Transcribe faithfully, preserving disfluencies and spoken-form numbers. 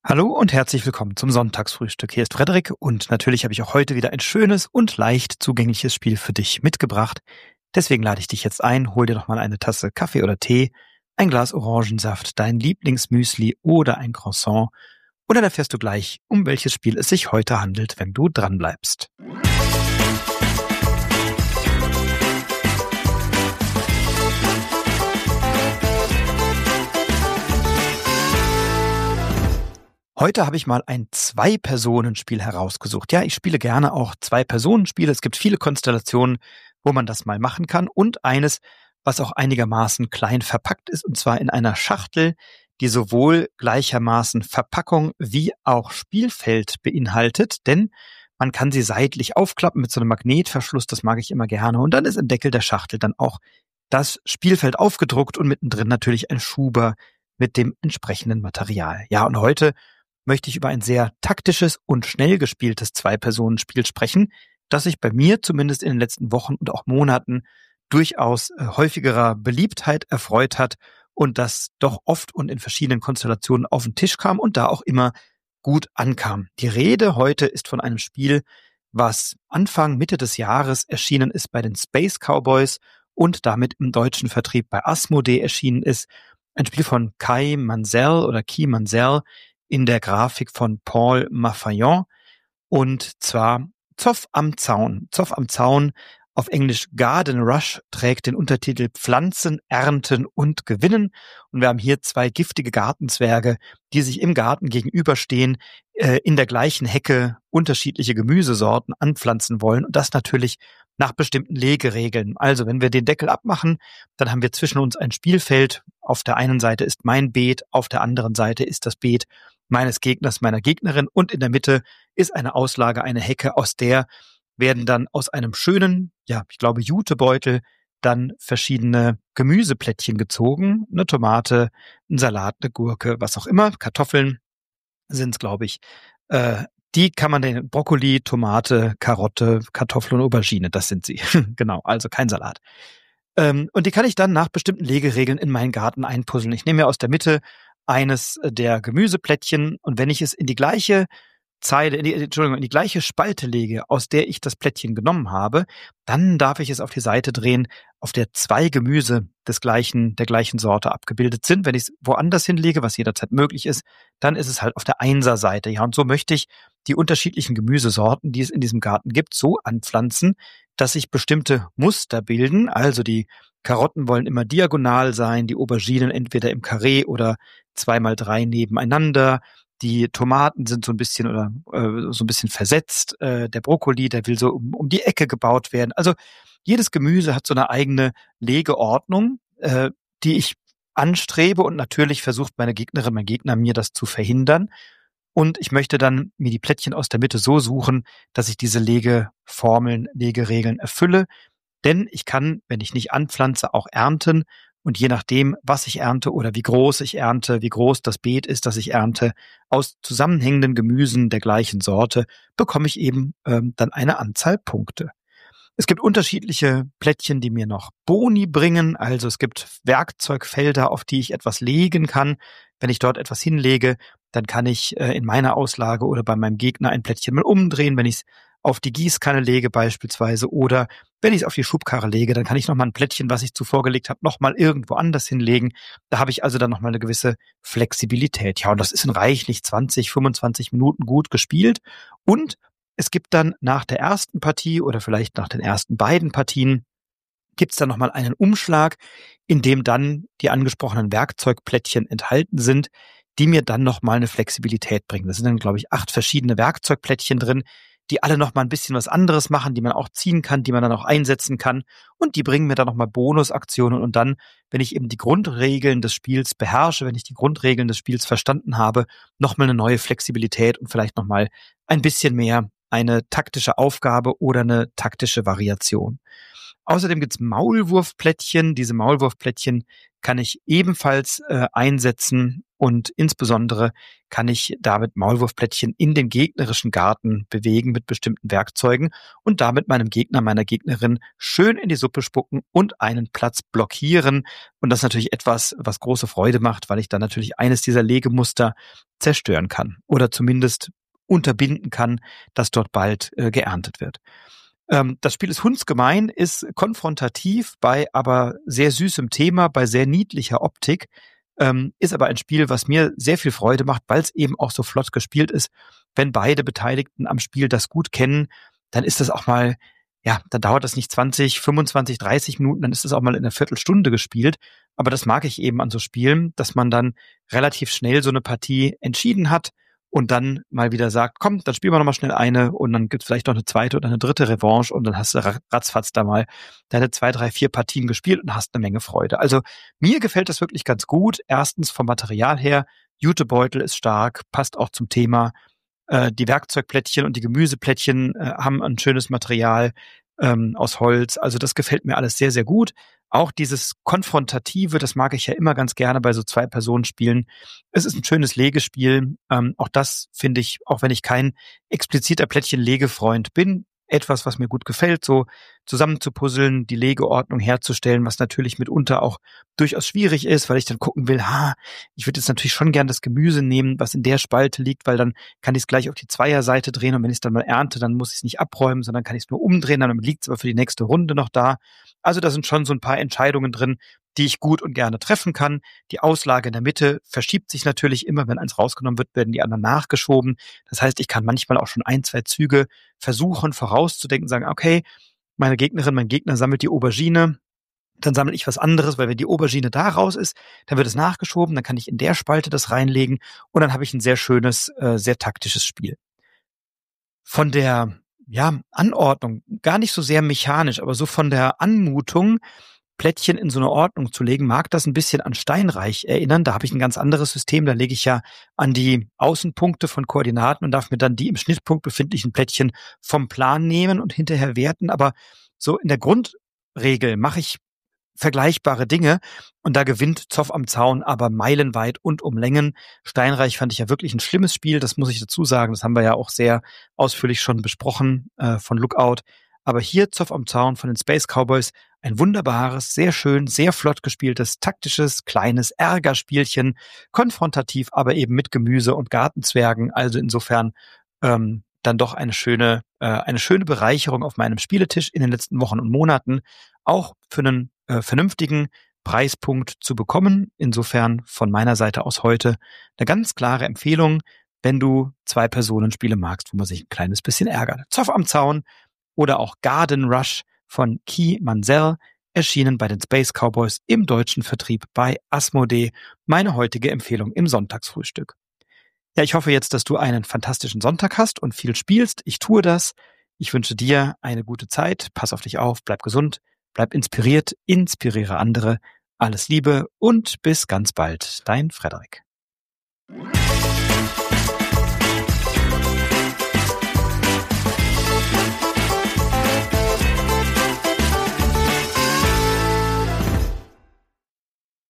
Hallo und herzlich willkommen zum Sonntagsfrühstück. Hier ist Frederik und natürlich habe ich auch heute wieder ein schönes und leicht zugängliches Spiel für dich mitgebracht. Deswegen lade ich dich jetzt ein, hol dir doch mal eine Tasse Kaffee oder Tee, ein Glas Orangensaft, dein Lieblingsmüsli oder ein Croissant und dann erfährst du gleich, um welches Spiel es sich heute handelt, wenn du dran bleibst. Heute habe ich mal ein Zwei-Personen-Spiel herausgesucht. Ja, ich spiele gerne auch Zwei-Personen-Spiele. Es gibt viele Konstellationen, wo man das mal machen kann. Und eines, was auch einigermaßen klein verpackt ist, und zwar in einer Schachtel, die sowohl gleichermaßen Verpackung wie auch Spielfeld beinhaltet. Denn man kann sie seitlich aufklappen mit so einem Magnetverschluss. Das mag ich immer gerne. Und dann ist im Deckel der Schachtel dann auch das Spielfeld aufgedruckt und mittendrin natürlich ein Schuber mit dem entsprechenden Material. Ja, und heute möchte ich über ein sehr taktisches und schnell gespieltes Zwei-Personen-Spiel sprechen, das sich bei mir zumindest in den letzten Wochen und auch Monaten durchaus äh, häufigerer Beliebtheit erfreut hat und das doch oft und in verschiedenen Konstellationen auf den Tisch kam und da auch immer gut ankam. Die Rede heute ist von einem Spiel, was Anfang, Mitte des Jahres erschienen ist bei den Space Cowboys und damit im deutschen Vertrieb bei Asmodee erschienen ist. Ein Spiel von Kai Mansell oder Key Mansell, in der Grafik von Paul Maffayon und zwar Zoff am Zaun. Zoff am Zaun, auf Englisch Garden Rush, trägt den Untertitel Pflanzen, Ernten und Gewinnen. Und wir haben hier zwei giftige Gartenzwerge, die sich im Garten gegenüberstehen, äh, in der gleichen Hecke unterschiedliche Gemüsesorten anpflanzen wollen und das natürlich nach bestimmten Legeregeln. Also wenn wir den Deckel abmachen, dann haben wir zwischen uns ein Spielfeld. Auf der einen Seite ist mein Beet, auf der anderen Seite ist das Beet meines Gegners, meiner Gegnerin und in der Mitte ist eine Auslage, eine Hecke, aus der werden dann aus einem schönen, ja, ich glaube Jutebeutel, dann verschiedene Gemüseplättchen gezogen, eine Tomate, ein Salat, eine Gurke, was auch immer, Kartoffeln sind es, glaube ich, äh, die kann man den Brokkoli, Tomate, Karotte, Kartoffel und Aubergine, das sind sie. Genau, also kein Salat. Ähm, und die kann ich dann nach bestimmten Legeregeln in meinen Garten einpuzzeln. Ich nehme mir aus der Mitte eines der Gemüseplättchen und wenn ich es in die gleiche Zeile, in die, Entschuldigung, in die gleiche Spalte lege, aus der ich das Plättchen genommen habe, dann darf ich es auf die Seite drehen, auf der zwei Gemüse des gleichen, der gleichen Sorte abgebildet sind. Wenn ich es woanders hinlege, was jederzeit möglich ist, dann ist es halt auf der Einser-Seite. Ja, und so möchte ich die unterschiedlichen Gemüsesorten, die es in diesem Garten gibt, so anpflanzen, dass sich bestimmte Muster bilden. Also die Karotten wollen immer diagonal sein, die Auberginen entweder im Karree oder zwei mal drei nebeneinander. Die Tomaten sind so ein bisschen oder äh, so ein bisschen versetzt. Äh, der Brokkoli, der will so um, um die Ecke gebaut werden. Also jedes Gemüse hat so eine eigene Legeordnung, äh, die ich anstrebe und natürlich versucht meine Gegnerin, mein Gegner mir das zu verhindern. Und ich möchte dann mir die Plättchen aus der Mitte so suchen, dass ich diese Legeformeln, Legeregeln erfülle. Denn ich kann, wenn ich nicht anpflanze, auch ernten. Und je nachdem, was ich ernte oder wie groß ich ernte, wie groß das Beet ist, das ich ernte, aus zusammenhängenden Gemüsen der gleichen Sorte, bekomme ich eben ähm, dann eine Anzahl Punkte. Es gibt unterschiedliche Plättchen, die mir noch Boni bringen. Also es gibt Werkzeugfelder, auf die ich etwas legen kann. Wenn ich dort etwas hinlege, dann kann ich äh, in meiner Auslage oder bei meinem Gegner ein Plättchen mal umdrehen. Wenn ich es auf die Gießkanne lege beispielsweise oder wenn ich es auf die Schubkarre lege, dann kann ich nochmal ein Plättchen, was ich zuvor gelegt habe, nochmal irgendwo anders hinlegen. Da habe ich also dann nochmal eine gewisse Flexibilität. Ja, und das ist in reichlich zwanzig, fünfundzwanzig Minuten gut gespielt. Und es gibt dann nach der ersten Partie oder vielleicht nach den ersten beiden Partien gibt es dann nochmal einen Umschlag, in dem dann die angesprochenen Werkzeugplättchen enthalten sind, die mir dann nochmal eine Flexibilität bringen. Da sind dann, glaube ich, acht verschiedene Werkzeugplättchen drin, die alle noch mal ein bisschen was anderes machen, die man auch ziehen kann, die man dann auch einsetzen kann und die bringen mir dann noch mal Bonusaktionen und dann, wenn ich eben die Grundregeln des Spiels beherrsche, wenn ich die Grundregeln des Spiels verstanden habe, noch mal eine neue Flexibilität und vielleicht noch mal ein bisschen mehr eine taktische Aufgabe oder eine taktische Variation. Außerdem gibt's Maulwurfplättchen. Diese Maulwurfplättchen kann ich ebenfalls äh, einsetzen und insbesondere kann ich damit Maulwurfplättchen in den gegnerischen Garten bewegen mit bestimmten Werkzeugen und damit meinem Gegner, meiner Gegnerin schön in die Suppe spucken und einen Platz blockieren. Und das ist natürlich etwas, was große Freude macht, weil ich dann natürlich eines dieser Legemuster zerstören kann oder zumindest unterbinden kann, dass dort bald äh, geerntet wird. Ähm, das Spiel ist hundsgemein, ist konfrontativ bei aber sehr süßem Thema, bei sehr niedlicher Optik, ähm, ist aber ein Spiel, was mir sehr viel Freude macht, weil es eben auch so flott gespielt ist. Wenn beide Beteiligten am Spiel das gut kennen, dann ist das auch mal, ja, dann dauert das nicht zwanzig, fünfundzwanzig, dreißig Minuten, dann ist das auch mal in einer Viertelstunde gespielt. Aber das mag ich eben an so Spielen, dass man dann relativ schnell so eine Partie entschieden hat und dann mal wieder sagt, komm, dann spielen wir noch mal schnell eine und dann gibt's vielleicht noch eine zweite oder eine dritte Revanche und dann hast du ratzfatz da mal deine zwei, drei, vier Partien gespielt und hast eine Menge Freude. Also mir gefällt das wirklich ganz gut. Erstens vom Material her, Jutebeutel ist stark, passt auch zum Thema. Äh, die Werkzeugplättchen und die Gemüseplättchen äh, haben ein schönes Material ähm, aus Holz. Also das gefällt mir alles sehr, sehr gut. Auch dieses Konfrontative, das mag ich ja immer ganz gerne bei so Zwei-Personen-Spielen. Es ist ein schönes Legespiel. Ähm, auch das finde ich, auch wenn ich kein expliziter Plättchen-Legefreund bin, etwas, was mir gut gefällt, so zusammen zu puzzeln, die Legeordnung herzustellen, was natürlich mitunter auch durchaus schwierig ist, weil ich dann gucken will, ha, ich würde jetzt natürlich schon gern das Gemüse nehmen, was in der Spalte liegt, weil dann kann ich es gleich auf die Zweierseite drehen und wenn ich es dann mal ernte, dann muss ich es nicht abräumen, sondern kann ich es nur umdrehen, dann liegt es aber für die nächste Runde noch da. Also da sind schon so ein paar Entscheidungen drin, die ich gut und gerne treffen kann. Die Auslage in der Mitte verschiebt sich natürlich immer. Wenn eins rausgenommen wird, werden die anderen nachgeschoben. Das heißt, ich kann manchmal auch schon ein, zwei Züge versuchen, vorauszudenken, sagen, okay, meine Gegnerin, mein Gegner sammelt die Aubergine, dann sammle ich was anderes, weil wenn die Aubergine da raus ist, dann wird es nachgeschoben, dann kann ich in der Spalte das reinlegen und dann habe ich ein sehr schönes, äh, sehr taktisches Spiel. Von der ja, Anordnung, gar nicht so sehr mechanisch, aber so von der Anmutung, Plättchen in so eine Ordnung zu legen, mag das ein bisschen an Steinreich erinnern. Da habe ich ein ganz anderes System. Da lege ich ja an die Außenpunkte von Koordinaten und darf mir dann die im Schnittpunkt befindlichen Plättchen vom Plan nehmen und hinterher werten. Aber so in der Grundregel mache ich vergleichbare Dinge und da gewinnt Zoff am Zaun aber meilenweit und um Längen. Steinreich fand ich ja wirklich ein schlimmes Spiel, das muss ich dazu sagen. Das haben wir ja auch sehr ausführlich schon besprochen äh, von Lookout. Aber hier Zoff am Zaun von den Space Cowboys, ein wunderbares, sehr schön, sehr flott gespieltes, taktisches, kleines Ärgerspielchen, konfrontativ, aber eben mit Gemüse und Gartenzwergen. Also insofern ähm, dann doch eine schöne, äh, eine schöne Bereicherung auf meinem Spieletisch in den letzten Wochen und Monaten, auch für einen äh, vernünftigen Preispunkt zu bekommen. Insofern von meiner Seite aus heute eine ganz klare Empfehlung, wenn du Zwei-Personen-Spiele magst, wo man sich ein kleines bisschen ärgert. Zoff am Zaun oder auch Garden Rush von Key Mansell, erschienen bei den Space Cowboys im deutschen Vertrieb bei Asmodee. Meine heutige Empfehlung im Sonntagsfrühstück. Ja, ich hoffe jetzt, dass du einen fantastischen Sonntag hast und viel spielst. Ich tue das. Ich wünsche dir eine gute Zeit. Pass auf dich auf, bleib gesund, bleib inspiriert, inspiriere andere. Alles Liebe und bis ganz bald. Dein Frederik.